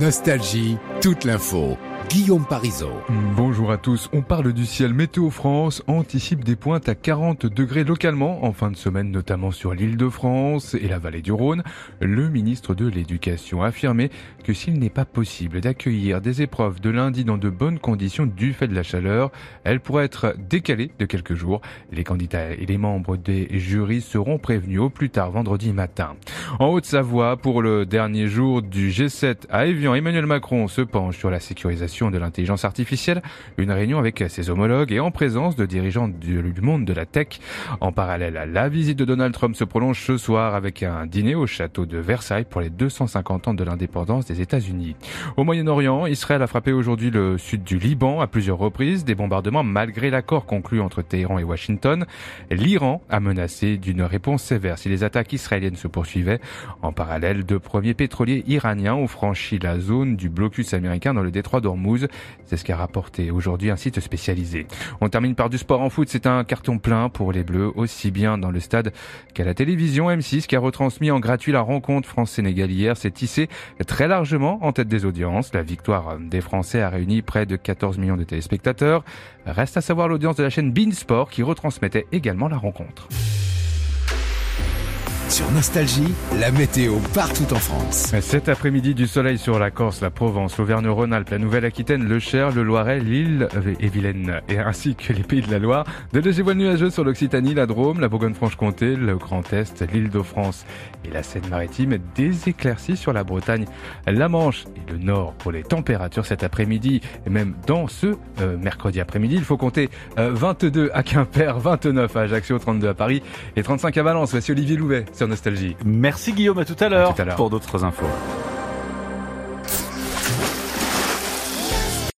Nostalgie, toute l'info. Guillaume Parisot. Bonjour à tous. On parle du ciel. Météo France anticipe des pointes à 40 degrés localement en fin de semaine, notamment sur l'Île-de-France et la vallée du Rhône. Le ministre de l'Éducation a affirmé que s'il n'est pas possible d'accueillir des épreuves de lundi dans de bonnes conditions du fait de la chaleur, elles pourraient être décalées de quelques jours. Les candidats et les membres des jurys seront prévenus au plus tard vendredi matin. En Haute-Savoie, pour le dernier jour du G7 à Évian, Emmanuel Macron se penche sur la sécurisation de l'intelligence artificielle, une réunion avec ses homologues et en présence de dirigeants du monde de la tech. En parallèle, la visite de Donald Trump se prolonge ce soir avec un dîner au château de Versailles pour les 250 ans de l'indépendance des États-Unis. Au Moyen-Orient, Israël a frappé aujourd'hui le sud du Liban à plusieurs reprises, des bombardements malgré l'accord conclu entre Téhéran et Washington. L'Iran a menacé d'une réponse sévère si les attaques israéliennes se poursuivaient. En parallèle, deux premiers pétroliers iraniens ont franchi la zone du blocus américain dans le détroit d'Ormuz. C'est ce qu'a rapporté aujourd'hui un site spécialisé. On termine par du sport en foot. C'est un carton plein pour les Bleus, aussi bien dans le stade qu'à la télévision. M6 qui a retransmis en gratuit la rencontre France-Sénégal hier s'est tissé très largement en tête des audiences. La victoire des Français a réuni près de 14 millions de téléspectateurs. Reste à savoir l'audience de la chaîne beIN Sport qui retransmettait également la rencontre. Sur Nostalgie, la météo partout en France. Cet après-midi, du soleil sur la Corse, la Provence, l'Auvergne-Rhône-Alpes, la Nouvelle-Aquitaine, le Cher, le Loiret, l'Île et Vilaine, et ainsi que les Pays de la Loire. De légers voiles nuageux sur l'Occitanie, la Drôme, la Bourgogne-Franche-Comté, le Grand Est, l'Île-de-France et la Seine-Maritime. Des éclaircies sur la Bretagne, la Manche et le Nord pour les températures cet après-midi. Et même dans ce mercredi après-midi, il faut compter 22 à Quimper, 29 à Ajaccio, 32 à Paris et 35 à Valence. Voici Olivier Louvet sur Nostalgie. Merci Guillaume, à tout à l'heure pour d'autres infos.